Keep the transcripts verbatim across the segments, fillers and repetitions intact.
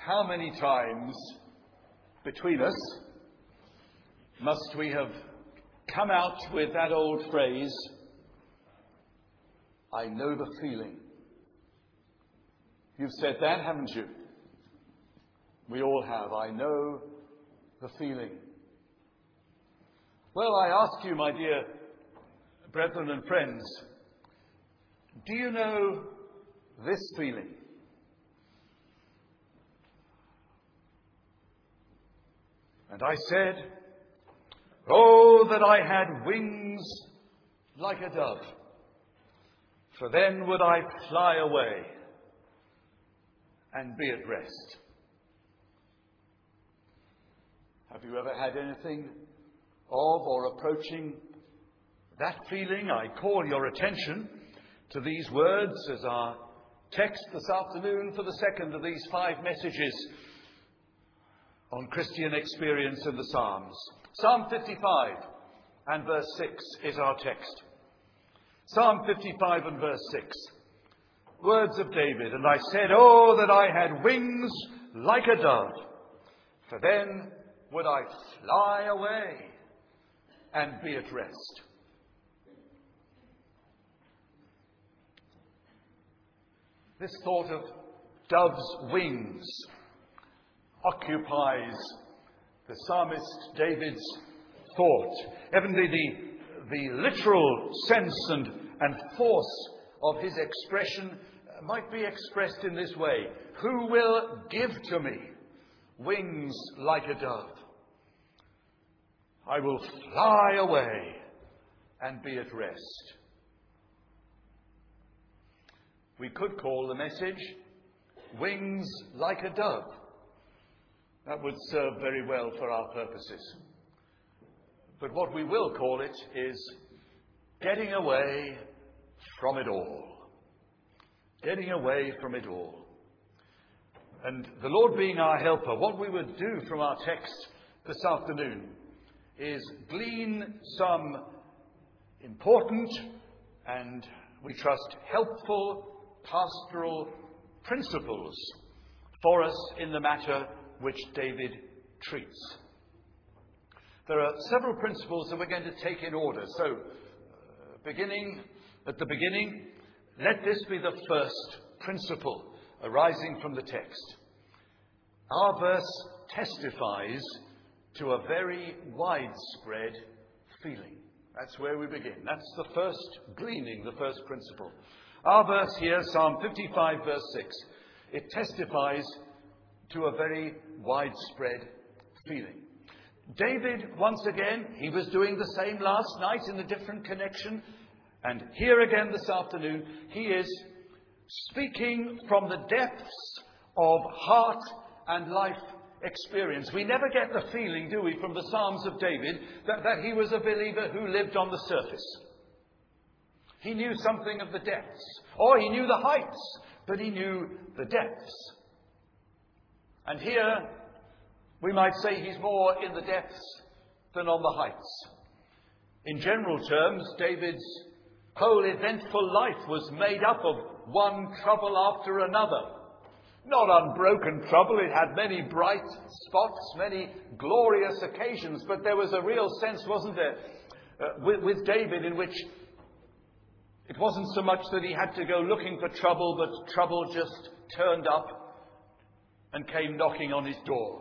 How many times between us must we have come out with that old phrase, I know the feeling? You've said that, haven't you? We all have. I know the feeling. Well, I ask you, my dear brethren and friends, do you know this feeling? And I said, oh, that I had wings like a dove, for then would I fly away and be at rest. Have you ever had anything of or approaching that feeling? I call your attention to these words as our text this afternoon for the second of these five messages on Christian experience in the Psalms. Psalm fifty-five and verse six is our text. Psalm fifty-five and verse six. Words of David, and I said, oh, that I had wings like a dove, for then would I fly away and be at rest. This thought of dove's wings occupies the psalmist David's thought. Evidently, the, the literal sense and, and force of his expression might be expressed in this way. Who will give to me wings like a dove? I will fly away and be at rest. We could call the message Wings Like a Dove. That would serve very well for our purposes. But what we will call it is getting away from it all. Getting away from it all. And the Lord being our helper, what we would do from our text this afternoon is glean some important and, we trust, helpful pastoral principles for us in the matter which David treats. There are several principles that we're going to take in order. So, uh, beginning at the beginning, let this be the first principle arising from the text. Our verse testifies to a very widespread feeling. That's where we begin. That's the first gleaning, the first principle. Our verse here, Psalm fifty-five, verse six, it testifies to a very widespread feeling. David, once again, he was doing the same last night in a different connection. And here again this afternoon, he is speaking from the depths of heart and life experience. We never get the feeling, do we, from the Psalms of David, that, that he was a believer who lived on the surface. He knew something of the depths. Or he knew the heights, but he knew the depths. And here, we might say he's more in the depths than on the heights. In general terms, David's whole eventful life was made up of one trouble after another. Not unbroken trouble. It had many bright spots, many glorious occasions, but there was a real sense, wasn't there, uh, with, with David in which it wasn't so much that he had to go looking for trouble, but trouble just turned up and came knocking on his door.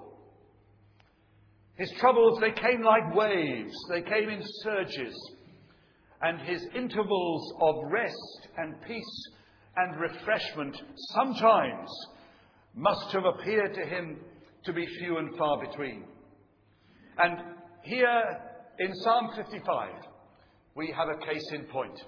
His troubles, they came like waves. They came in surges. And his intervals of rest and peace and refreshment sometimes must have appeared to him to be few and far between. And here in Psalm fifty-five, we have a case in point.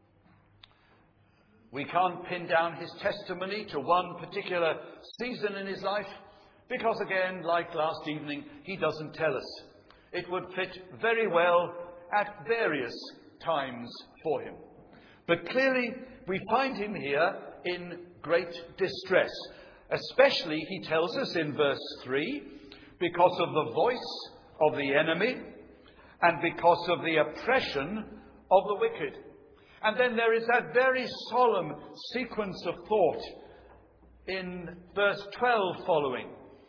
We can't pin down his testimony to one particular season in his life, because again, like last evening, he doesn't tell us. It would fit very well at various times for him. But clearly, we find him here in great distress. Especially, he tells us in verse three, because of the voice of the enemy and because of the oppression of the wicked. And then there is that very solemn sequence of thought in verse twelve following.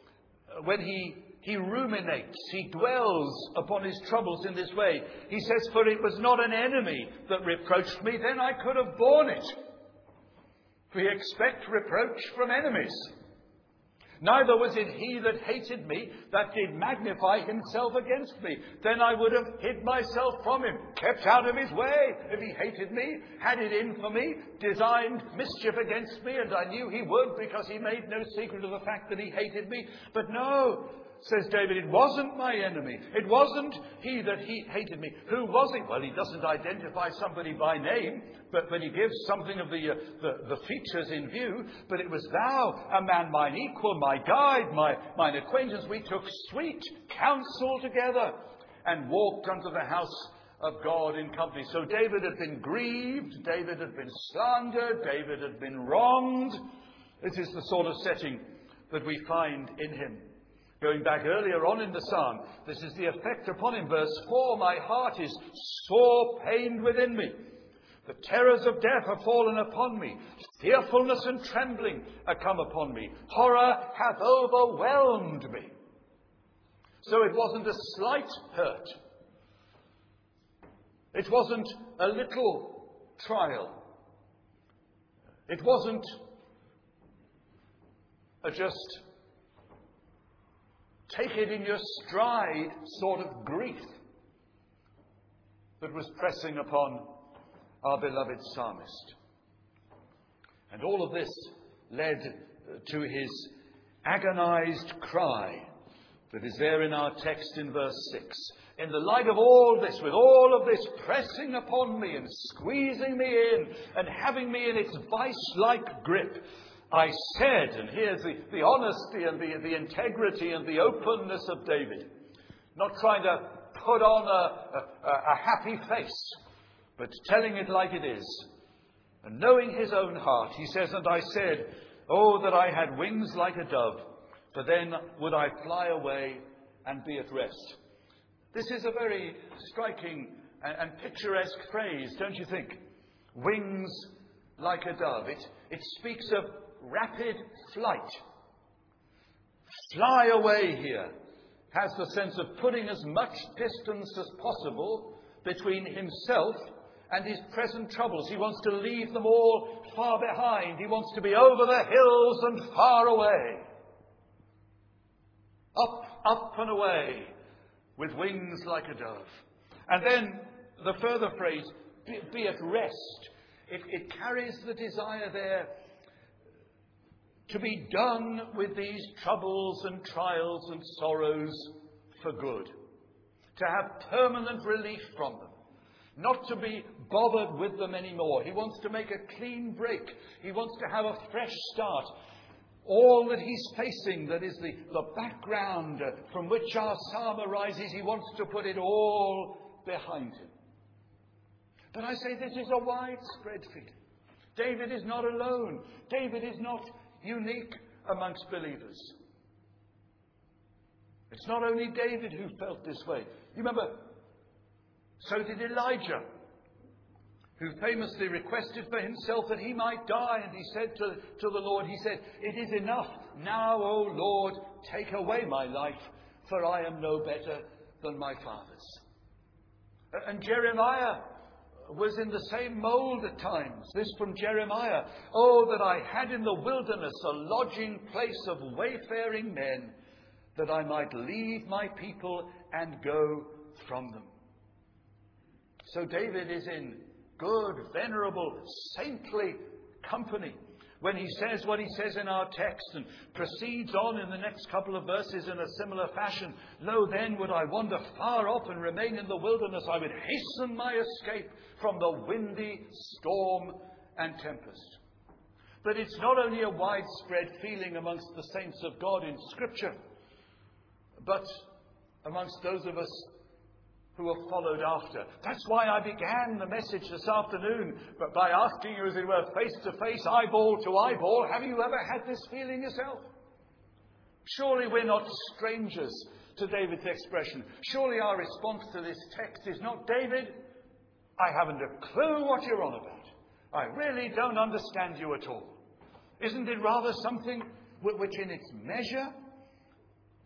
when he, he ruminates, he dwells upon his troubles in this way. He says, "For it was not an enemy that reproached me, then I could have borne it." We expect reproach from enemies. "Neither was it he that hated me, that did magnify himself against me. Then I would have hid myself from him, kept out of his way. If he hated me, had it in for me, designed mischief against me, and I knew he would, because he made no secret of the fact that he hated me. But no," says David, "it wasn't my enemy. It wasn't he that he hated me. Who was it?" Well, he doesn't identify somebody by name, but, but he gives something of the, uh, the, the features in view. "But it was thou, a man mine equal, my guide, my, mine acquaintance. We took sweet counsel together and walked unto the house of God in company." So David had been grieved. David had been slandered. David had been wronged. This is the sort of setting that we find in him. Going back earlier on in the psalm, this is the effect upon him. Verse four, "My heart is sore pained within me. The terrors of death are fallen upon me. Fearfulness and trembling are come upon me. Horror hath overwhelmed me." So it wasn't a slight hurt. It wasn't a little trial. It wasn't a just take it in your stride sort of grief that was pressing upon our beloved psalmist. And all of this led to his agonized cry that is there in our text in verse six. "In the light of all this, with all of this pressing upon me and squeezing me in and having me in its vice-like grip, I said," and here's the, the honesty and the, the integrity and the openness of David, not trying to put on a, a, a happy face, but telling it like it is. And knowing his own heart, he says, "And I said, oh, that I had wings like a dove, for then would I fly away and be at rest." This is a very striking and, and picturesque phrase, don't you think? Wings like a dove. It, it speaks of rapid flight. Fly away here has the sense of putting as much distance as possible between himself and his present troubles. He wants to leave them all far behind. He wants to be over the hills and far away. Up, up and away with wings like a dove. And then the further phrase, be, be at rest. It, it carries the desire there to be done with these troubles and trials and sorrows for good. To have permanent relief from them. Not to be bothered with them anymore. He wants to make a clean break. He wants to have a fresh start. All that he's facing, that is the, the background from which our psalm arises, he wants to put it all behind him. But I say this is a widespread feeling. David is not alone. David is not unique amongst believers. It's not only David who felt this way. You remember, so did Elijah, who famously requested for himself that he might die. And he said to, to the Lord, he said, "It is enough. Now, O Lord, take away my life, for I am no better than my fathers." And Jeremiah was in the same mould at times. This from Jeremiah. "Oh, that I had in the wilderness a lodging place of wayfaring men, that I might leave my people and go from them." So David is in good, venerable, saintly company when he says what he says in our text and proceeds on in the next couple of verses in a similar fashion. "Lo, then would I wander far off and remain in the wilderness. I would hasten my escape from the windy storm and tempest." But it's not only a widespread feeling amongst the saints of God in Scripture, but amongst those of us who have followed after. That's why I began the message this afternoon but by asking you, as it were, face to face, eyeball to eyeball, have you ever had this feeling yourself? Surely we're not strangers to David's expression. Surely our response to this text is not, "David, I haven't a clue what you're on about. I really don't understand you at all." Isn't it rather something which in its measure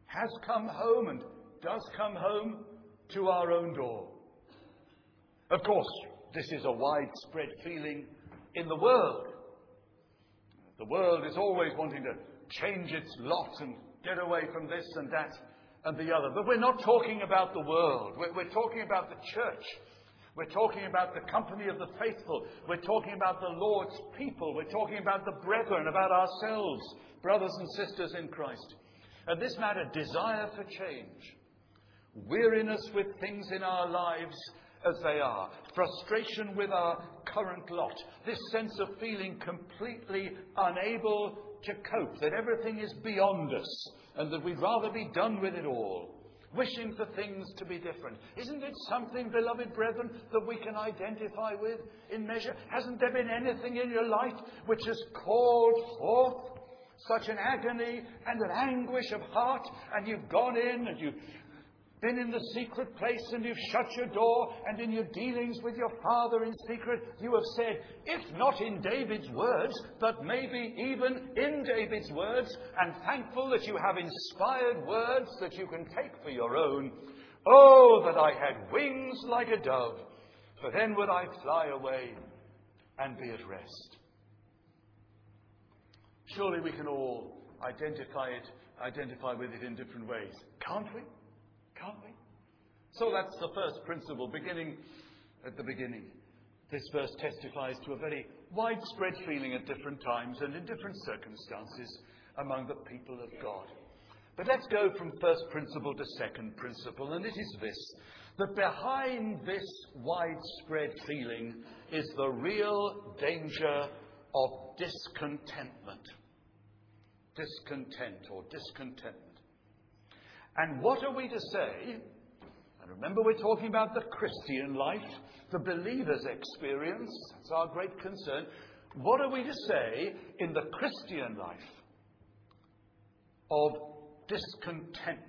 has come home and does come home to our own door. Of course, this is a widespread feeling in the world. The world is always wanting to change its lot and get away from this and that and the other. But we're not talking about the world. We're, we're talking about the church. We're talking about the company of the faithful. We're talking about the Lord's people. We're talking about the brethren, about ourselves, brothers and sisters in Christ. And this matter, desire for change, weariness with things in our lives as they are, frustration with our current lot, this sense of feeling completely unable to cope, that everything is beyond us and that we'd rather be done with it all, wishing for things to be different. Isn't it something, beloved brethren, that we can identify with in measure? Hasn't there been anything in your life which has called forth such an agony and an anguish of heart, and you've gone in and you've been in the secret place and you've shut your door, and in your dealings with your Father in secret you have said, if not in David's words, but maybe even in David's words, and thankful that you have inspired words that you can take for your own, oh, that I had wings like a dove, for then would I fly away and be at rest. Surely we can all identify it, identify with it in different ways, can't we? Can't we? So that's the first principle, beginning at the beginning. This verse testifies to a very widespread feeling at different times and in different circumstances among the people of God. But let's go from first principle to second principle, and it is this, that behind this widespread feeling is the real danger of discontentment. Discontent or discontentment. And what are we to say? And remember, we're talking about the Christian life, the believer's experience. That's our great concern. What are we to say in the Christian life of discontentment?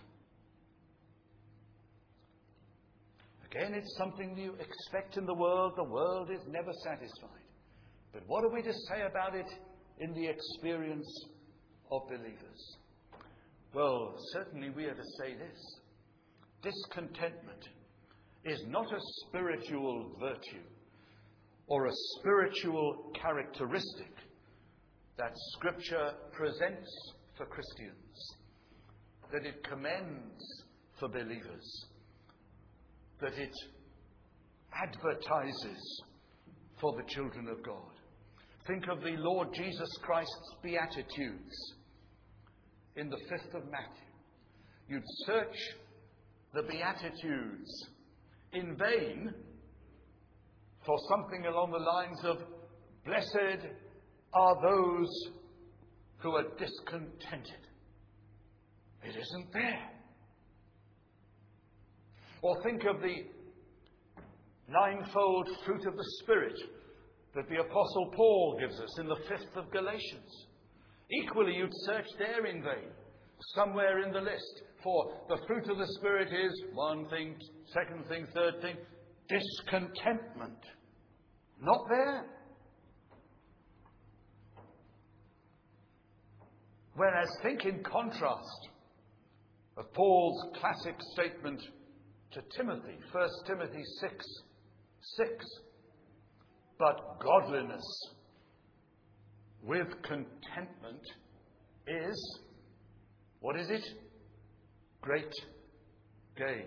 Again, it's something you expect in the world. The world is never satisfied. But what are we to say about it in the experience of believers? Well, certainly we are to say this. Discontentment is not a spiritual virtue or a spiritual characteristic that Scripture presents for Christians, that it commends for believers, that it advertises for the children of God. Think of the Lord Jesus Christ's Beatitudes in the fifth of Matthew. You'd search the Beatitudes in vain for something along the lines of, blessed are those who are discontented. It isn't there. Or think of the ninefold fruit of the Spirit that the Apostle Paul gives us in the fifth of Galatians. Equally, you'd search there in vain, somewhere in the list. For the fruit of the Spirit is one thing, second thing, third thing, discontentment. Not there. Whereas think in contrast of Paul's classic statement to Timothy, First Timothy six, six. But godliness with contentment is, what is it? Great gain.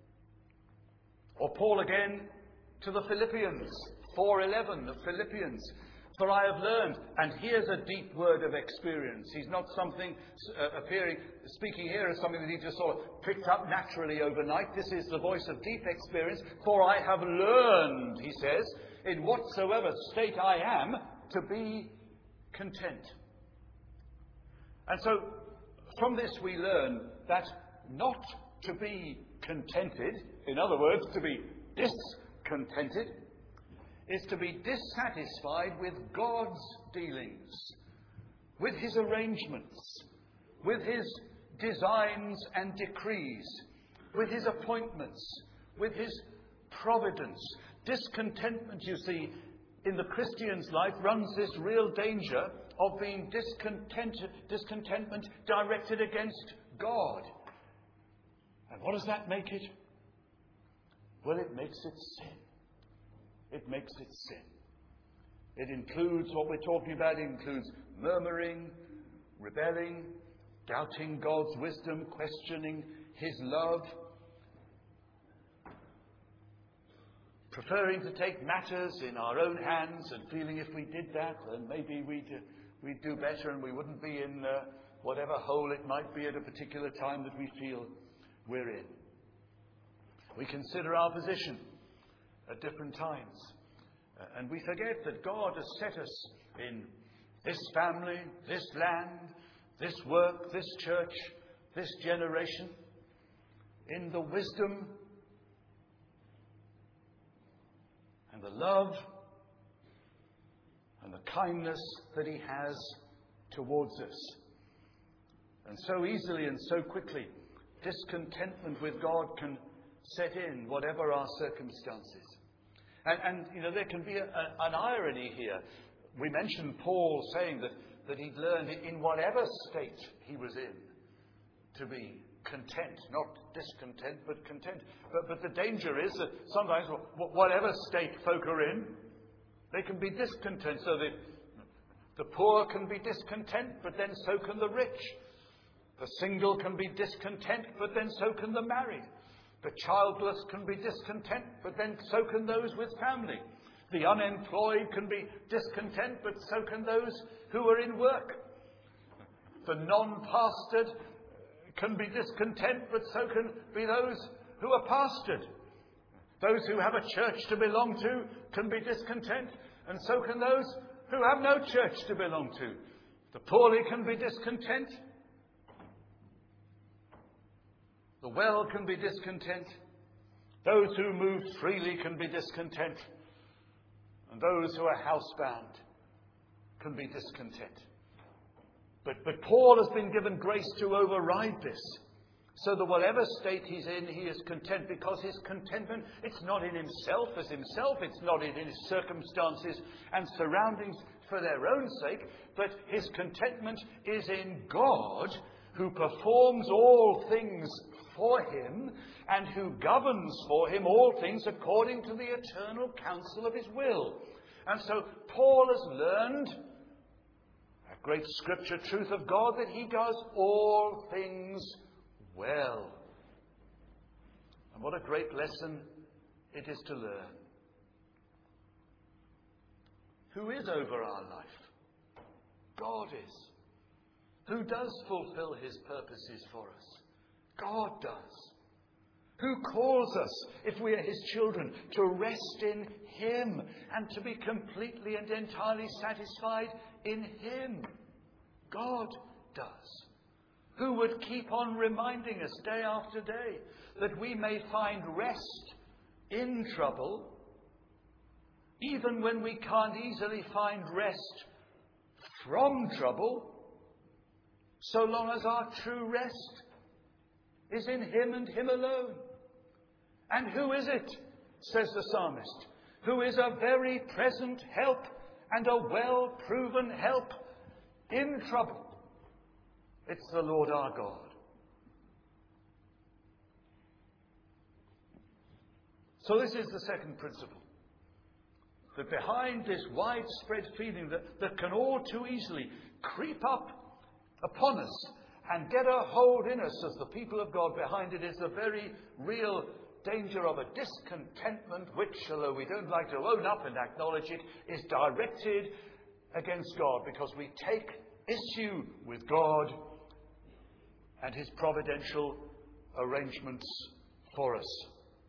Or Paul again to the Philippians, four eleven, the Philippians. For I have learned, and here's a deep word of experience. He's not something uh, appearing, speaking here as something that he just sort of picked up naturally overnight. This is the voice of deep experience. For I have learned, he says, in whatsoever state I am, to be content. And so, from this we learn that not to be contented, in other words, to be discontented, is to be dissatisfied with God's dealings, with his arrangements, with his designs and decrees, with his appointments, with his providence. Discontentment, you see, in the Christian's life runs this real danger of being discontent, discontentment directed against God. And what does that make it? Well, it makes it sin. It makes it sin. It includes, what we're talking about, it includes murmuring, rebelling, doubting God's wisdom, questioning His love, preferring to take matters in our own hands and feeling if we did that, then maybe we'd, uh, we'd do better and we wouldn't be in uh, whatever hole it might be at a particular time that we feel we're in. We consider our position at different times. Uh, and we forget that God has set us in this family, this land, this work, this church, this generation, in the wisdom and the love and the kindness that He has towards us. And so easily and so quickly, discontentment with God can set in, whatever our circumstances. And, and you know, there can be a, a, an irony here. We mentioned Paul saying that, that he'd learned in whatever state he was in to be content, not discontent, but content. But, but the danger is that sometimes, whatever state folk are in, they can be discontent. So the, the poor can be discontent, but then so can the rich. The single can be discontent, but then so can the married. The childless can be discontent, but then so can those with family. The unemployed can be discontent, but so can those who are in work. The non-pastored can be discontent, but so can be those who are pastored. Those who have a church to belong to can be discontent, and so can those who have no church to belong to. The poorly can be discontent. The well can be discontent. Those who move freely can be discontent. And those who are housebound can be discontent. But, but Paul has been given grace to override this. So that whatever state he's in, he is content, because his contentment, it's not in himself as himself, it's not in his circumstances and surroundings for their own sake, but his contentment is in God, who performs all things for him and who governs for him all things according to the eternal counsel of his will. And so Paul has learned a great scripture truth of God, that he does all things well. And what a great lesson it is to learn. Who is over our life? God is. Who does fulfill his purposes for us? God does. Who calls us, if we are his children, to rest in him and to be completely and entirely satisfied in him? God does. Who would keep on reminding us day after day that we may find rest in trouble, even when we can't easily find rest from trouble, so long as our true rest is in him and him alone. And who is it, says the psalmist, who is a very present help and a well-proven help in trouble? It's the Lord our God. So this is the second principle. That behind this widespread feeling that, that can all too easily creep up upon us and get a hold in us as the people of God, behind it is the very real danger of a discontentment which, although we don't like to own up and acknowledge it, is directed against God, because we take issue with God and his providential arrangements for us.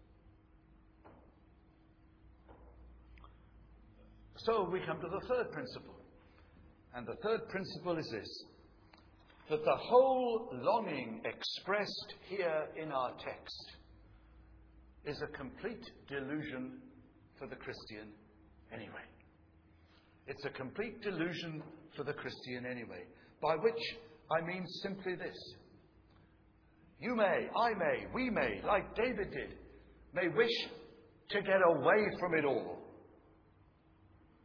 So we come to the third principle. And the third principle is this: that the whole longing expressed here in our text is a complete delusion for the Christian anyway. It's a complete delusion for the Christian anyway. By which I mean simply this: you may, I may, we may, like David did, may wish to get away from it all.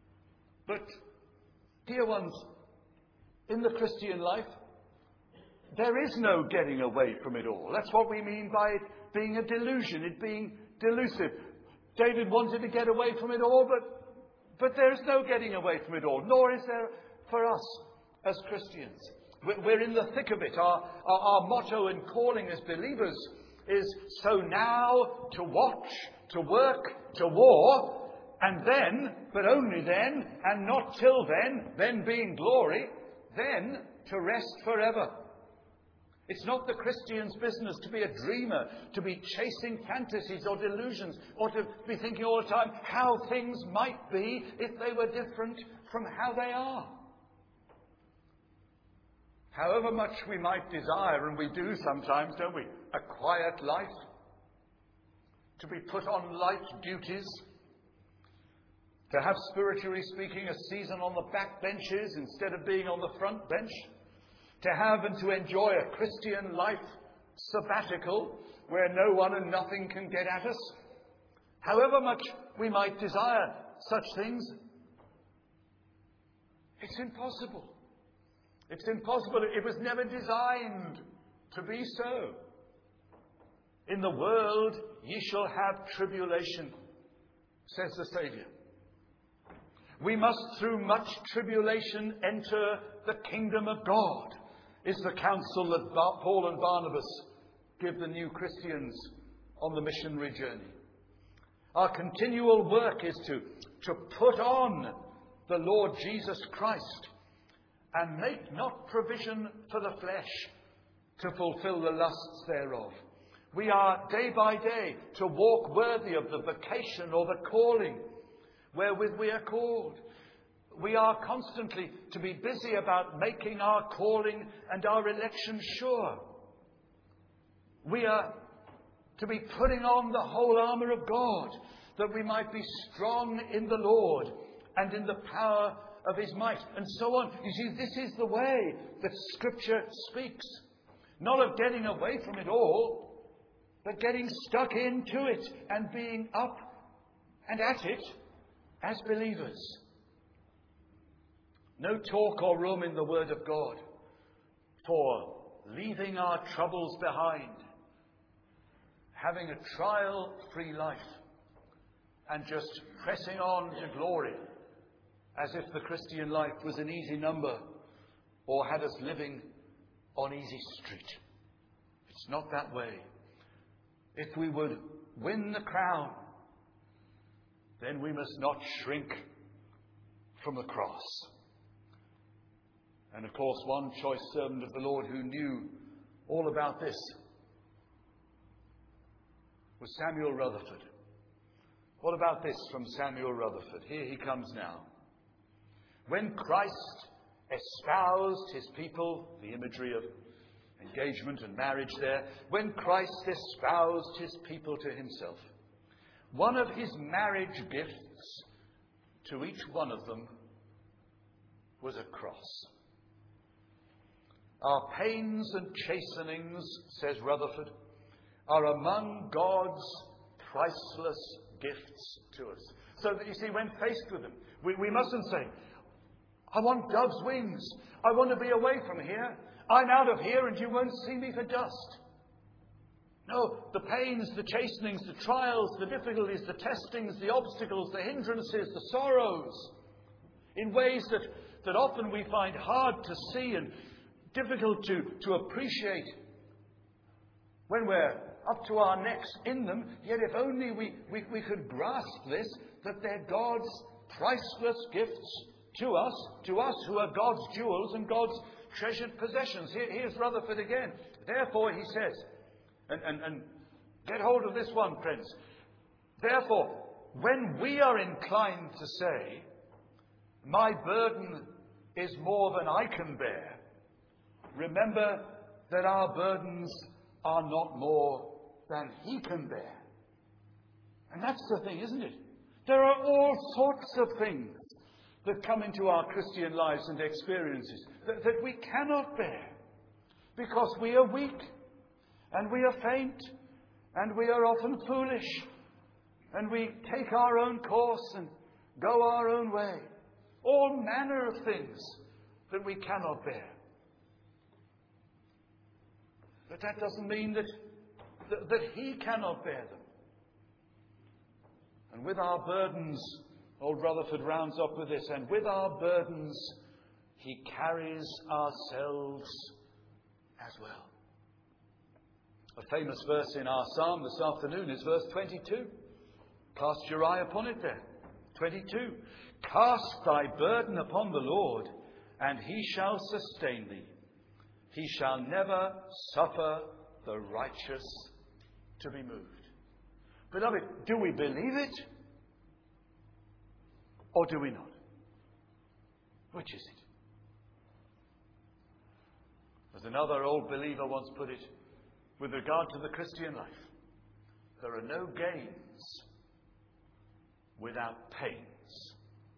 But, dear ones, in the Christian life, there is no getting away from it all. That's what we mean by it being a delusion, it being delusive. David wanted to get away from it all, but, but there's no getting away from it all, nor is there for us as Christians. We're in the thick of it. Our, our, our motto and calling as believers is so now to watch, to work, to war, and then, but only then, and not till then, then being glory, then to rest forever. It's not the Christian's business to be a dreamer, to be chasing fantasies or delusions, or to be thinking all the time how things might be if they were different from how they are. However much we might desire, and we do sometimes, don't we, a quiet life, to be put on light duties, to have, spiritually speaking, a season on the back benches instead of being on the front bench, to have and to enjoy a Christian life sabbatical where no one and nothing can get at us. However much we might desire such things, it's impossible. It's impossible. It was never designed to be so. In the world ye shall have tribulation, says the Saviour. We must through much tribulation enter the kingdom of God, is the counsel that Paul and Barnabas give the new Christians on the missionary journey. Our continual work is to, to put on the Lord Jesus Christ and make not provision for the flesh to fulfill the lusts thereof. We are day by day to walk worthy of the vocation or the calling wherewith we are called. We are constantly to be busy about making our calling and our election sure. We are to be putting on the whole armour of God, that we might be strong in the Lord and in the power of his might, and so on. You see, this is the way that Scripture speaks. Not of getting away from it all, but getting stuck into it and being up and at it as believers. No talk or room in the Word of God for leaving our troubles behind, having a trial-free life, and just pressing on to glory as if the Christian life was an easy number or had us living on easy street. It's not that way. If we would win the crown, then we must not shrink from the cross. And of course, one choice servant of the Lord who knew all about this was Samuel Rutherford. What about this from Samuel Rutherford? Here he comes now. When Christ espoused his people, the imagery of engagement and marriage there, when Christ espoused his people to himself, one of his marriage gifts to each one of them was a cross. Our pains and chastenings, says Rutherford, are among God's priceless gifts to us. So that, you see, when faced with them, we, we mustn't say, I want dove's wings. I want to be away from here. I'm out of here and you won't see me for dust. No, the pains, the chastenings, the trials, the difficulties, the testings, the obstacles, the hindrances, the sorrows, in ways that, that often we find hard to see and difficult to, to appreciate when we're up to our necks in them, yet if only we, we, we could grasp this, that they're God's priceless gifts to us, to us who are God's jewels and God's treasured possessions. Here, here's Rutherford again. Therefore, he says, and, and, and get hold of this one, friends. Therefore, when we are inclined to say, my burden is more than I can bear, remember that our burdens are not more than he can bear. And that's the thing, isn't it? There are all sorts of things that come into our Christian lives and experiences that, that we cannot bear because we are weak and we are faint and we are often foolish and we take our own course and go our own way. All manner of things that we cannot bear. But that doesn't mean that, that, that He cannot bear them. And with our burdens, old Rutherford rounds up with this, and with our burdens, He carries ourselves as well. A famous verse in our psalm this afternoon is verse twenty-two. Cast your eye upon it there. twenty-two. Cast thy burden upon the Lord, and He shall sustain thee. He shall never suffer the righteous to be moved. Beloved, do we believe it? Or do we not? Which is it? As another old believer once put it, with regard to the Christian life, there are no gains without pains.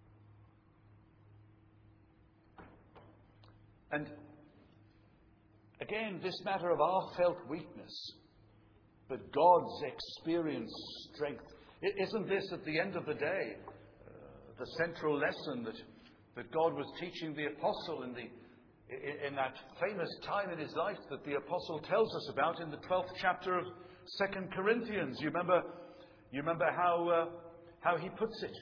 And again, this matter of our felt weakness, but God's experienced strength. Isn't this, at the end of the day, uh, the central lesson that, that God was teaching the apostle in, the, in, in that famous time in his life that the apostle tells us about in the twelfth chapter of Second Corinthians? You remember, you remember how, uh, how he puts it?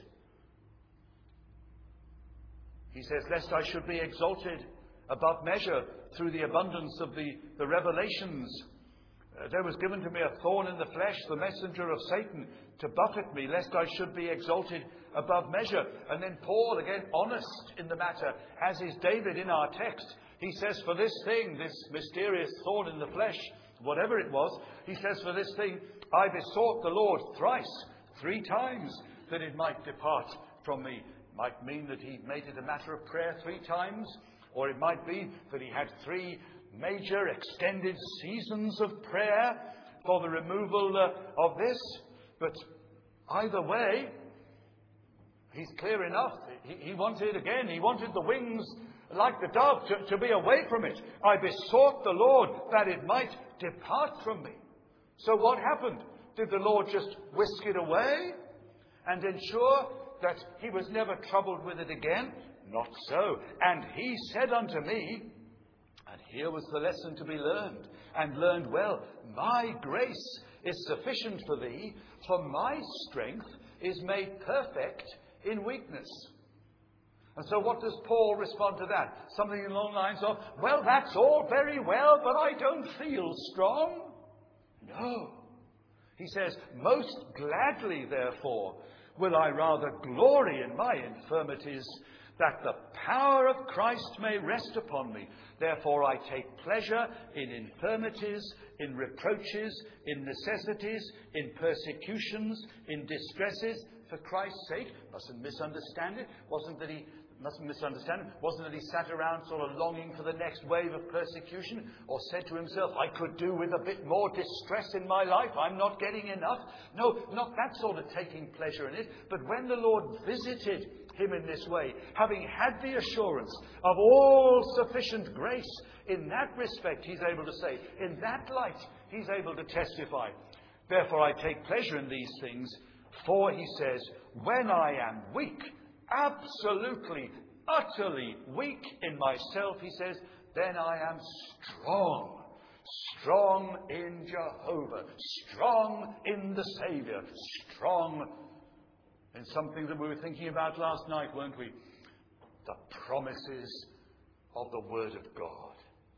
He says, lest I should be exalted above measure through the abundance of the, the revelations. Uh, there was given to me a thorn in the flesh, the messenger of Satan, to buffet me, lest I should be exalted above measure. And then Paul, again, honest in the matter, as is David in our text, he says, for this thing, this mysterious thorn in the flesh, whatever it was, he says, for this thing, I besought the Lord thrice, three times, that it might depart from me. Might mean that he made it a matter of prayer three times. Or it might be that he had three major extended seasons of prayer for the removal uh, of this. But either way, he's clear enough. He, he wanted, again, he wanted the wings like the dove to, to be away from it. I besought the Lord that it might depart from me. So what happened? Did the Lord just whisk it away and ensure that he was never troubled with it again? Not so. And he said unto me, and here was the lesson to be learned, and learned well, my grace is sufficient for thee, for my strength is made perfect in weakness. And so what does Paul respond to that? Something along the lines of, well, that's all very well, but I don't feel strong. No. He says, most gladly, therefore, will I rather glory in my infirmities, that the power of Christ may rest upon me. Therefore I take pleasure in infirmities, in reproaches, in necessities, in persecutions, in distresses, for Christ's sake. Mustn't misunderstand it. Wasn't that he mustn't misunderstand it. Wasn't that he sat around sort of longing for the next wave of persecution, or said to himself, I could do with a bit more distress in my life. I'm not getting enough. No, not that sort of taking pleasure in it. But when the Lord visited him in this way, having had the assurance of all sufficient grace, in that respect he's able to say, in that light he's able to testify, therefore I take pleasure in these things, for he says, when I am weak, absolutely, utterly weak in myself, he says, then I am strong. Strong in Jehovah, strong in the Saviour, strong in something that we were thinking about last night, weren't we? The promises of the Word of God.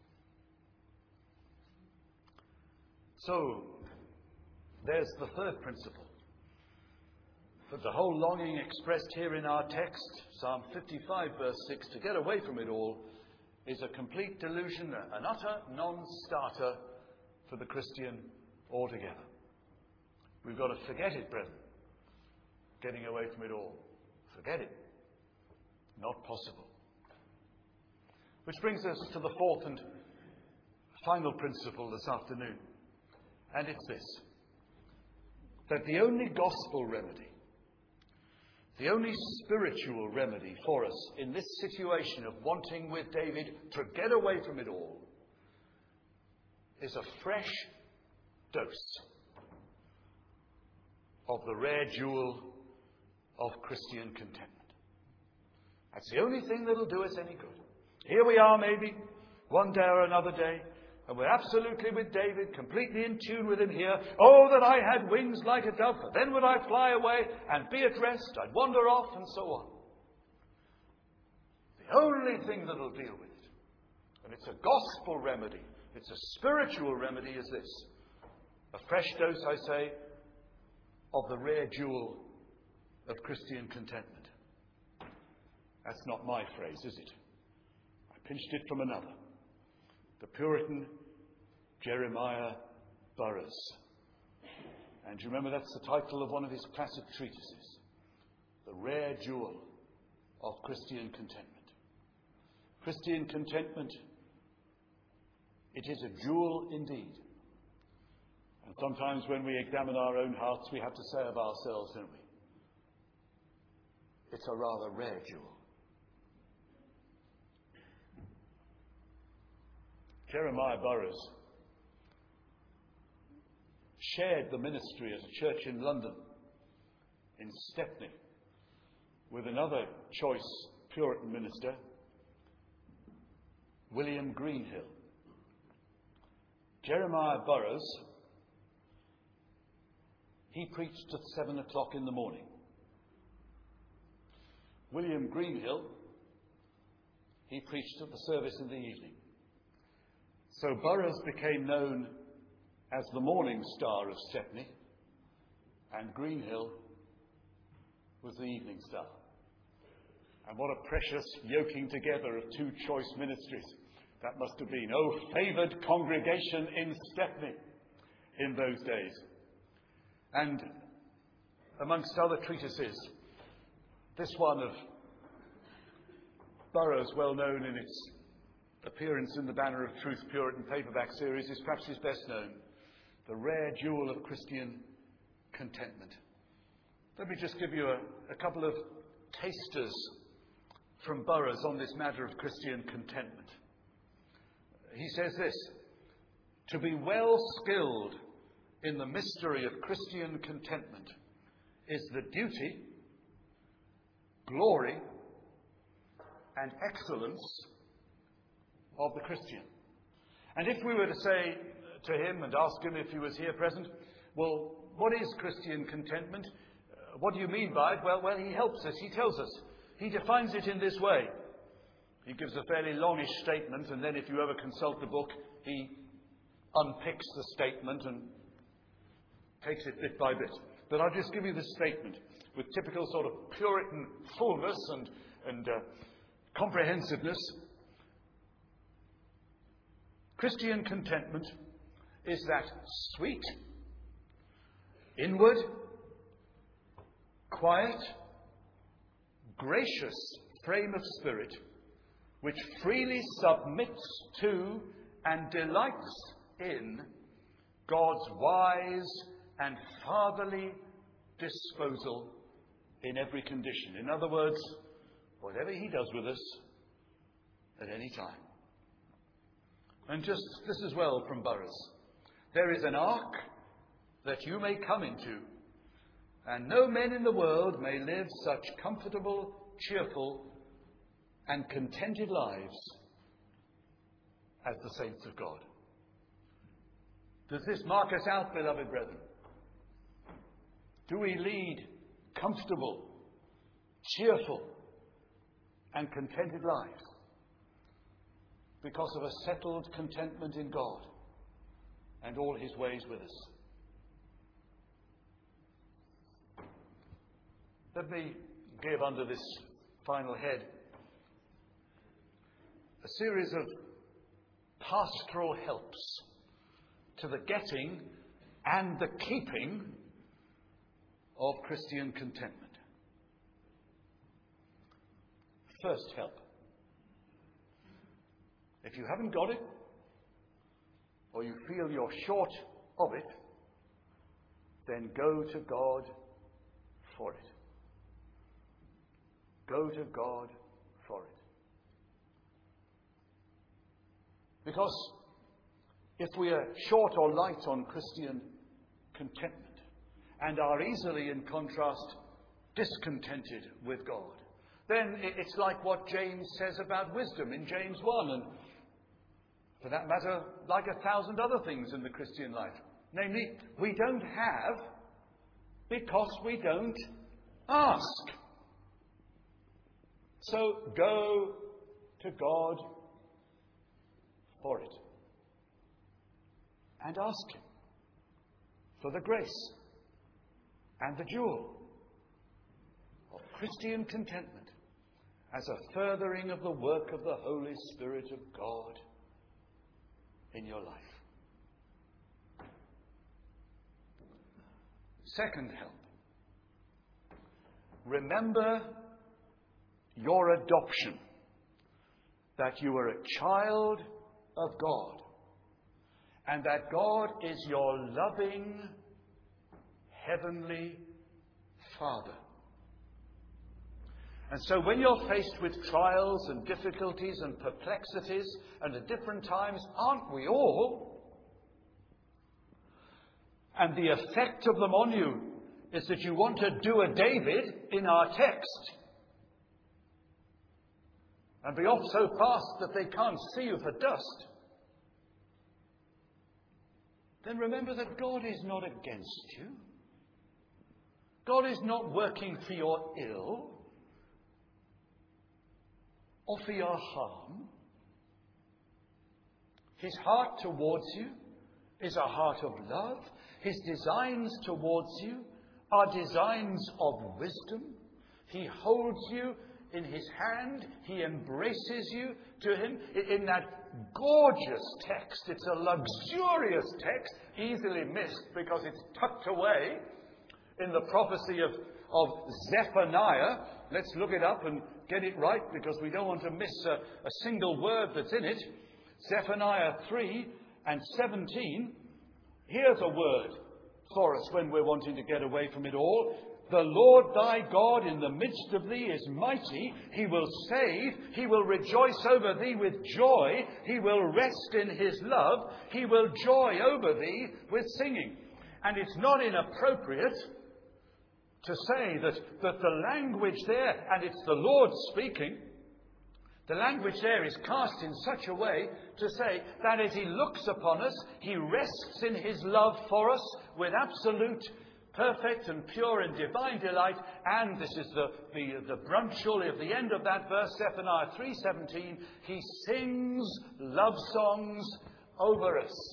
So, there's the third principle. But the whole longing expressed here in our text, Psalm fifty-five, verse six, to get away from it all, is a complete delusion, an utter non-starter for the Christian altogether. We've got to forget it, brethren. Getting away from it all. Forget it. Not possible. Which brings us to the fourth and final principle this afternoon. And it's this. That the only gospel remedy, the only spiritual remedy for us in this situation of wanting with David to get away from it all, is a fresh dose of the rare jewel of Christian contentment. That's the only thing that'll do us any good. Here we are maybe, one day or another day, And we're absolutely with David, completely in tune with him here. Oh, that I had wings like a dove, for then would I fly away and be at rest. I'd wander off and so on. The only thing that will deal with it, and it's a gospel remedy, it's a spiritual remedy, is this. A fresh dose, I say, of the rare jewel of Christian contentment. That's not my phrase, is it? I pinched it from another. The Puritan Jeremiah Burroughs. And do you remember that's the title of one of his classic treatises? The Rare Jewel of Christian Contentment. Christian contentment, it is a jewel indeed. And sometimes when we examine our own hearts, we have to say of ourselves, don't we? It's a rather rare jewel. Jeremiah Burroughs shared the ministry at a church in London, in Stepney, with another choice Puritan minister, William Greenhill. Jeremiah Burroughs, he preached at seven o'clock in the morning. William Greenhill, he preached at the service in the evening. So Burroughs became known as the morning star of Stepney, and Greenhill was the evening star. And what a precious yoking together of two choice ministries that must have been. Oh, favoured congregation in Stepney in those days. And amongst other treatises, this one of Burroughs, well known in its appearance in the Banner of Truth Puritan paperback series, is perhaps his best known, The Rare Jewel of Christian Contentment. Let me just give you a, a couple of tasters from Burroughs on this matter of Christian contentment. He says this: to be well skilled in the mystery of Christian contentment is the duty, glory, and excellence of the Christian. And if we were to say to him and ask him if he was here present, well, what is Christian contentment? Uh, what do you mean by it? Well, well, he helps us. He tells us. He defines it in this way. He gives a fairly longish statement, and then if you ever consult the book, he unpicks the statement and takes it bit by bit. But I'll just give you this statement with typical sort of Puritan fullness and, and uh, comprehensiveness. Christian contentment is that sweet, inward, quiet, gracious frame of spirit which freely submits to and delights in God's wise and fatherly disposal in every condition. In other words, whatever he does with us at any time. And just this as well from Burroughs. There is an ark that you may come into, and no men in the world may live such comfortable, cheerful, and contented lives as the saints of God. Does this mark us out, beloved brethren? Do we lead comfortable, cheerful, and contented lives because of a settled contentment in God and all his ways with us? Let me give under this final head a series of pastoral helps to the getting and the keeping of Christian contentment. First help. If you haven't got it, or you feel you're short of it, then go to God for it. Go to God for it. Because if we are short or light on Christian contentment and are easily, in contrast, discontented with God, then it's like what James says about wisdom in James one. And For that matter, like a thousand other things in the Christian life. Namely, we don't have because we don't ask. So go to God for it. And ask Him for the grace and the jewel of Christian contentment as a furthering of the work of the Holy Spirit of God in your life. Second help. Remember your adoption, that you are a child of God, and that God is your loving heavenly Father. And so when you're faced with trials and difficulties and perplexities, and at different times, aren't we all? And the effect of them on you is that you want to do a David in our text and be off so fast that they can't see you for dust. Then remember that God is not against you. God is not working for your ill or for your harm. His heart towards you is a heart of love. His designs towards you are designs of wisdom. He holds you in His hand. He embraces you to Him. In that gorgeous text, it's a luxurious text, easily missed because it's tucked away in the prophecy of, of Zephaniah. Let's look it up and get it right because we don't want to miss a, a single word that's in it. Zephaniah three and seventeen. Here's a word for us when we're wanting to get away from it all. The Lord thy God in the midst of thee is mighty. He will save. He will rejoice over thee with joy. He will rest in His love. He will joy over thee with singing. And it's not inappropriate to say that, that the language there, and it's the Lord speaking, the language there is cast in such a way to say that as He looks upon us, He rests in His love for us with absolute, perfect and pure and divine delight. And this is the, the, the brunt surely of the end of that verse, Zephaniah three seventeen. He sings love songs over us.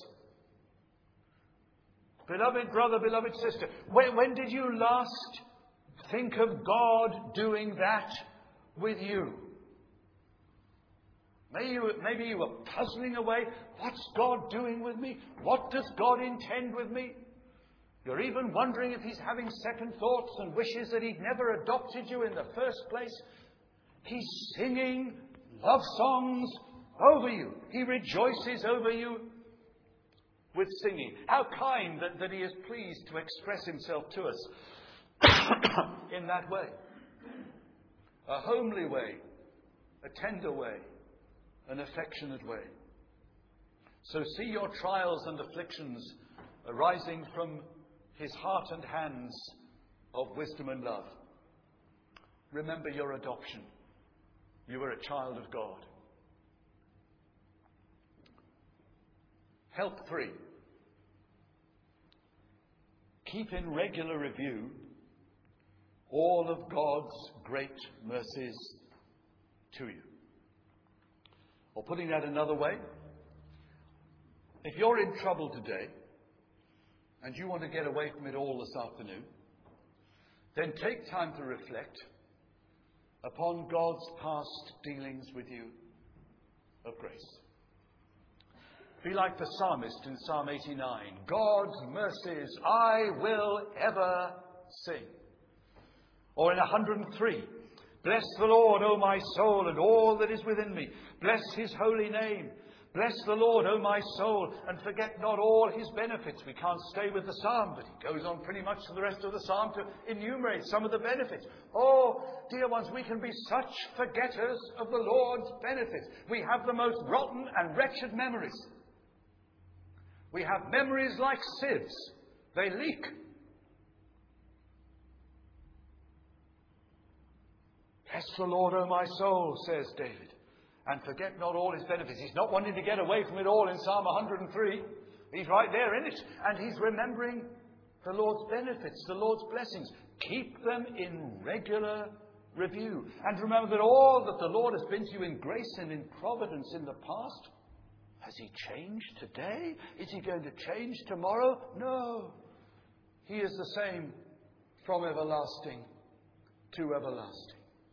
Beloved brother, beloved sister, when, when did you last think of God doing that with you? Maybe you, maybe you were puzzling away. What's God doing with me? What does God intend with me? You're even wondering if He's having second thoughts and wishes that He'd never adopted you in the first place. He's singing love songs over you. He rejoices over you with singing. How kind that, that He is pleased to express Himself to us in that way. A homely way, a tender way, an affectionate way. So see your trials and afflictions arising from His heart and hands of wisdom and love. Remember your adoption. You are a child of God. Help three. Keep in regular review all of God's great mercies to you. Or putting that another way, if you're in trouble today and you want to get away from it all this afternoon, then take time to reflect upon God's past dealings with you of grace. Be like the psalmist in Psalm eighty-nine. God's mercies I will ever sing. Or in one hundred and three. Bless the Lord, O my soul, and all that is within me. Bless His holy name. Bless the Lord, O my soul, and forget not all His benefits. We can't stay with the psalm, but he goes on pretty much to the rest of the psalm to enumerate some of the benefits. Oh, dear ones, we can be such forgetters of the Lord's benefits. We have the most rotten and wretched memories. We have memories like sieves. They leak. Bless the Lord, O my soul, says David, and forget not all his benefits. He's not wanting to get away from it all in Psalm one hundred three. He's right there in it. And he's remembering the Lord's benefits, the Lord's blessings. Keep them in regular review. And remember that all that the Lord has been to you in grace and in providence in the past, has he changed today? Is he going to change tomorrow? No. He is the same from everlasting to everlasting.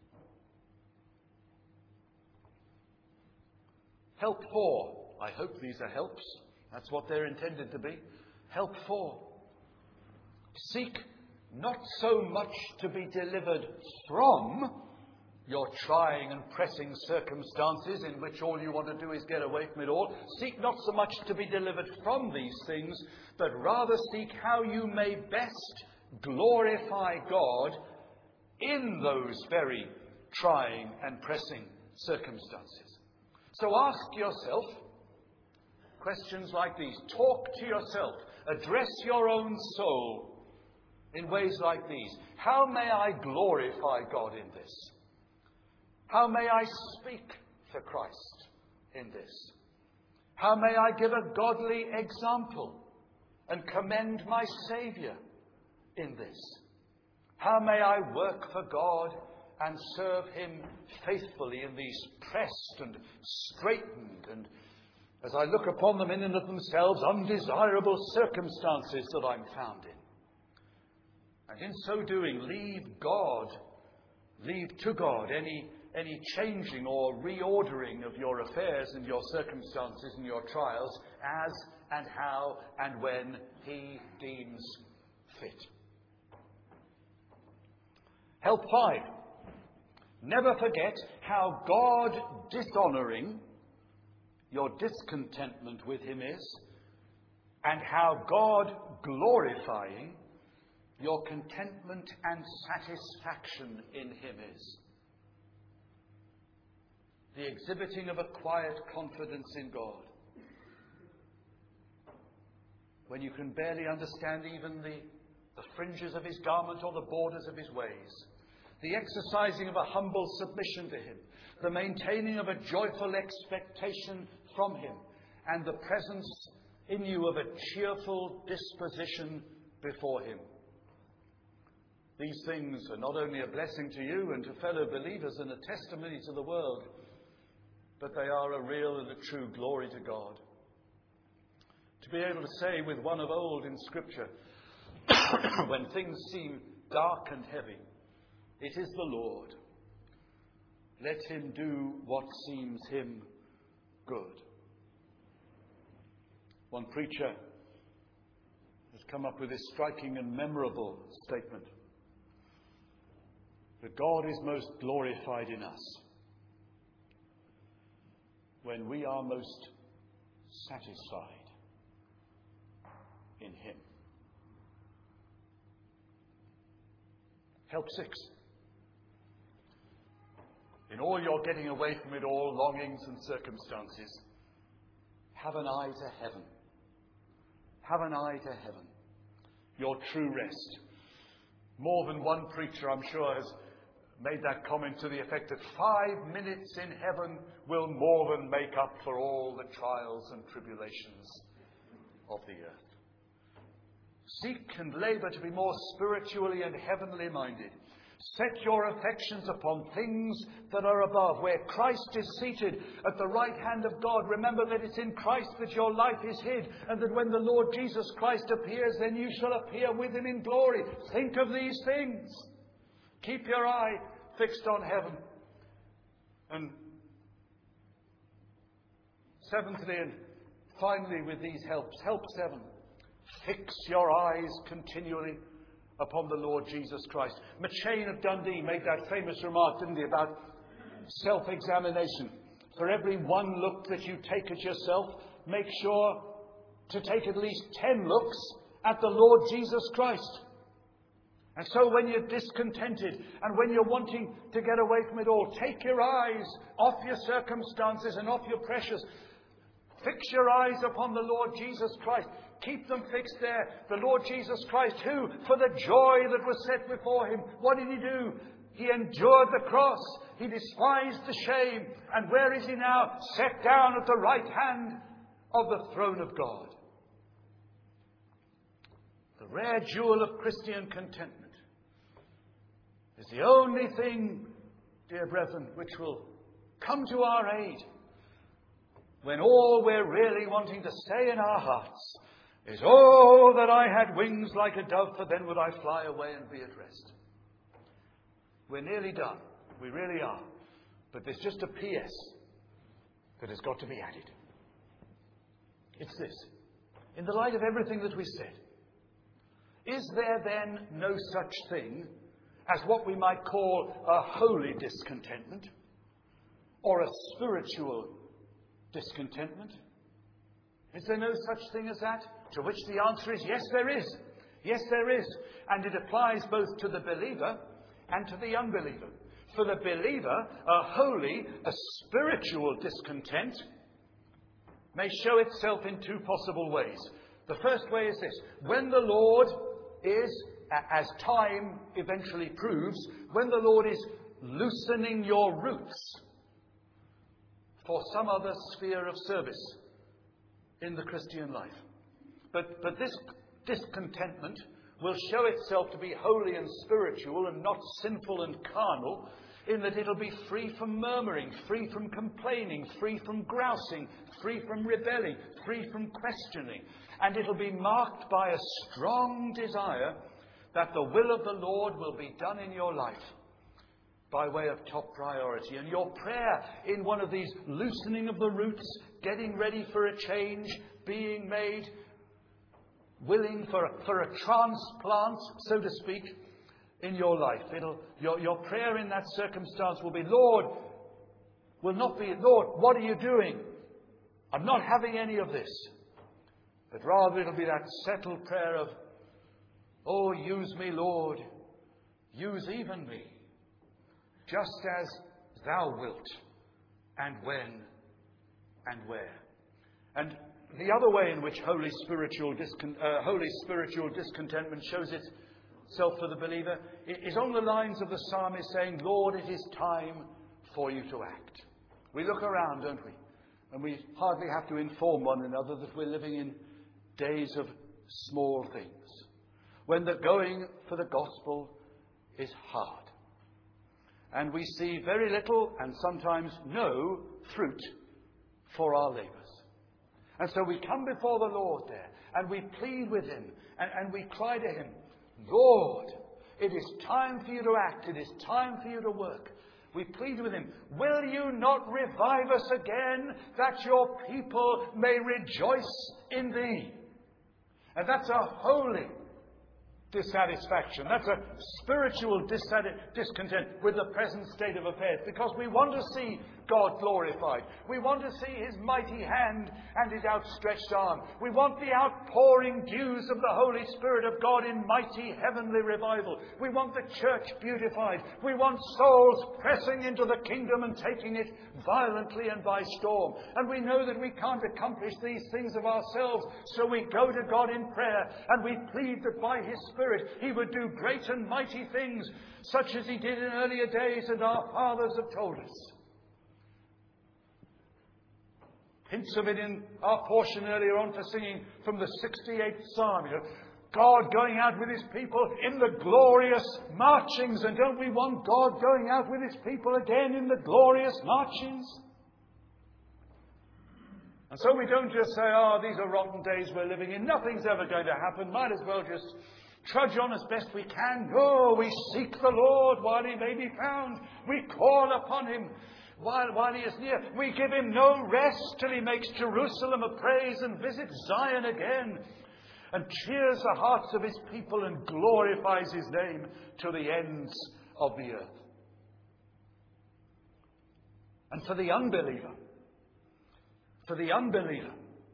Help four. I hope these are helps. That's what they're intended to be. Help four. Seek not so much to be delivered from your trying and pressing circumstances in which all you want to do is get away from it all. Seek not so much to be delivered from these things, but rather seek how you may best glorify God in those very trying and pressing circumstances. So ask yourself questions like these. Talk to yourself. Address your own soul in ways like these. How may I glorify God in this? How may I speak for Christ in this? How may I give a godly example and commend my Saviour in this? How may I work for God and serve him faithfully in these pressed and straitened and, as I look upon them in and of themselves, undesirable circumstances that I'm found in? And in so doing, leave God, leave to God any, any changing or reordering of your affairs and your circumstances and your trials as and how and when he deems fit. Help five. Never forget how God dishonouring your discontentment with him is, and how God glorifying your contentment and satisfaction in him is. The exhibiting of a quiet confidence in God, when you can barely understand even the, the fringes of his garment or the borders of his ways. The exercising of a humble submission to him, the maintaining of a joyful expectation from him, and the presence in you of a cheerful disposition before him. These things are not only a blessing to you and to fellow believers and a testimony to the world, but they are a real and a true glory to God. To be able to say with one of old in Scripture, when things seem dark and heavy, it is the Lord. Let him do what seems him good. One preacher has come up with this striking and memorable statement, that God is most glorified in us when we are most satisfied in him. Help six. In all your getting away from it all, longings and circumstances, have an eye to heaven. Have an eye to heaven. Your true rest. More than one preacher, I'm sure, has made that comment to the effect that five minutes in heaven will more than make up for all the trials and tribulations of the earth. Seek and labour to be more spiritually and heavenly minded. Set your affections upon things that are above, where Christ is seated at the right hand of God. Remember that it's in Christ that your life is hid, and that when the Lord Jesus Christ appears, then you shall appear with him in glory. Think of these things. Keep your eye fixed on heaven. And seventhly and finally with these helps, help seven. Fix your eyes continually upon the Lord Jesus Christ. McChain of Dundee made that famous remark, didn't he, about self-examination. For every one look that you take at yourself, make sure to take at least ten looks at the Lord Jesus Christ. And so when you're discontented and when you're wanting to get away from it all, take your eyes off your circumstances and off your pressures. Fix your eyes upon the Lord Jesus Christ. Keep them fixed there. The Lord Jesus Christ, who, for the joy that was set before him, what did he do? He endured the cross. He despised the shame. And where is he now? Set down at the right hand of the throne of God. The rare jewel of Christian contentment is the only thing, dear brethren, which will come to our aid when all we're really wanting to say in our hearts is, "Oh, that I had wings like a dove, for then would I fly away and be at rest." We're nearly done. We really are. But there's just a P S that has got to be added. It's this. In the light of everything that we said, is there then no such thing as what we might call a holy discontentment or a spiritual discontentment? Is there no such thing as that? To which the answer is yes, there is. Yes, there is. And it applies both to the believer and to the unbeliever. For the believer, a holy, a spiritual discontent may show itself in two possible ways. The first way is this. When the Lord is, as time eventually proves, when the Lord is loosening your roots for some other sphere of service in the Christian life. But, but this discontentment will show itself to be holy and spiritual and not sinful and carnal, in that it'll be free from murmuring, free from complaining, free from grousing, free from rebelling, free from questioning. And it'll be marked by a strong desire that the will of the Lord will be done in your life by way of top priority. And your prayer in one of these loosening of the roots, getting ready for a change, being made willing for, for a transplant, so to speak, in your life. It'll, your, your prayer in that circumstance will be, Lord, will not be, Lord, what are you doing? I'm not having any of this. But rather it'll be that settled prayer of, oh, use me, Lord, use even me, just as thou wilt, and when, and where. And the other way in which holy spiritual, discon- uh, holy spiritual discontentment shows itself for the believer is on the lines of the psalmist saying, Lord, it is time for you to act. We look around, don't we? And we hardly have to inform one another that we're living in days of small things, when the going for the gospel is hard. And we see very little and sometimes no fruit for our labours. And so we come before the Lord there, and we plead with him, and, and we cry to him, Lord, it is time for you to act, it is time for you to work. We plead with him, will you not revive us again, that your people may rejoice in thee? And that's a holy dissatisfaction. That's a spiritual discontent with the present state of affairs, because we want to see God glorified. We want to see his mighty hand and his outstretched arm. We want the outpouring dews of the Holy Spirit of God in mighty heavenly revival. We want the church beautified. We want souls pressing into the kingdom and taking it violently and by storm. And we know that we can't accomplish these things of ourselves, so we go to God in prayer and we plead that by his Spirit he would do great and mighty things, such as he did in earlier days and our fathers have told us. Hints of it in our portion earlier on for singing from the sixty-eighth Psalm. You know, God going out with his people in the glorious marchings. And don't we want God going out with his people again in the glorious marchings? And so we don't just say, oh, these are rotten days we're living in. Nothing's ever going to happen. Might as well just trudge on as best we can. No, we seek the Lord while he may be found. We call upon him While, while he is near. We give him no rest till he makes Jerusalem a praise and visits Zion again and cheers the hearts of his people and glorifies his name to the ends of the earth. And for the unbeliever, for the unbeliever,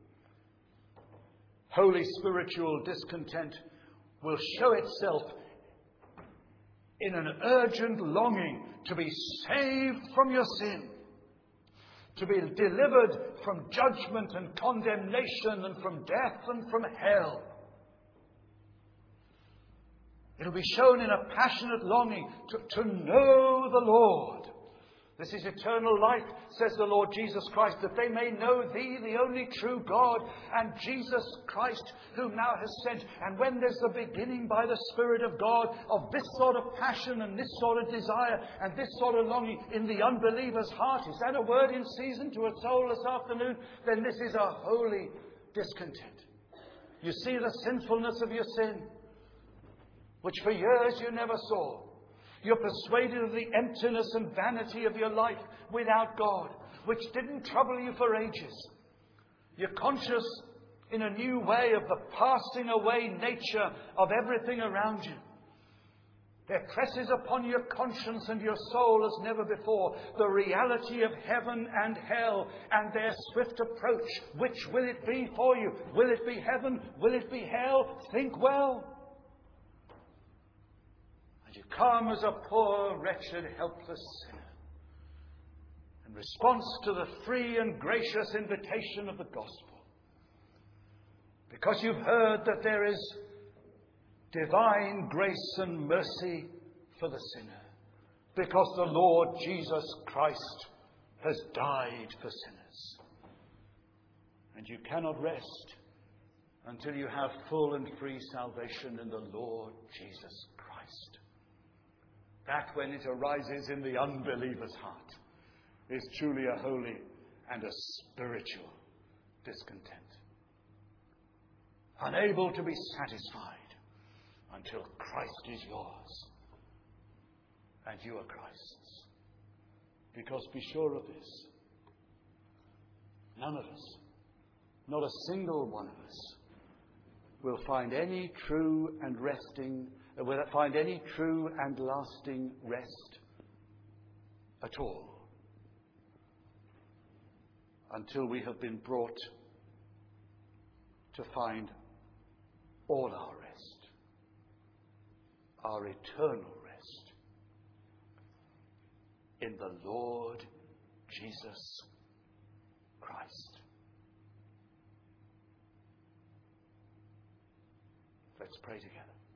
holy spiritual discontent will show itself in an urgent longing to be saved from your sin, to be delivered from judgment and condemnation and from death and from hell. It'll be shown in a passionate longing to, to know the Lord. This is eternal life, says the Lord Jesus Christ, that they may know Thee, the only true God, and Jesus Christ, whom Thou hast sent. And when there's the beginning by the Spirit of God of this sort of passion and this sort of desire and this sort of longing in the unbeliever's heart, is that a word in season to a soul this afternoon? Then this is a holy discontent. You see the sinfulness of your sin, which for years you never saw. You're persuaded of the emptiness and vanity of your life without God, which didn't trouble you for ages. You're conscious in a new way of the passing away nature of everything around you. There presses upon your conscience and your soul as never before the reality of heaven and hell and their swift approach. Which will it be for you? Will it be heaven? Will it be hell? Think well. You come as a poor, wretched, helpless sinner in response to the free and gracious invitation of the gospel. Because you've heard that there is divine grace and mercy for the sinner. Because the Lord Jesus Christ has died for sinners. And you cannot rest until you have full and free salvation in the Lord Jesus Christ. That, when it arises in the unbeliever's heart, is truly a holy and a spiritual discontent. Unable to be satisfied until Christ is yours and you are Christ's. Because be sure of this, none of us, not a single one of us, will find any true and resting will find any true and lasting rest at all until we have been brought to find all our rest, our eternal rest, in the Lord Jesus Christ. Let's pray together.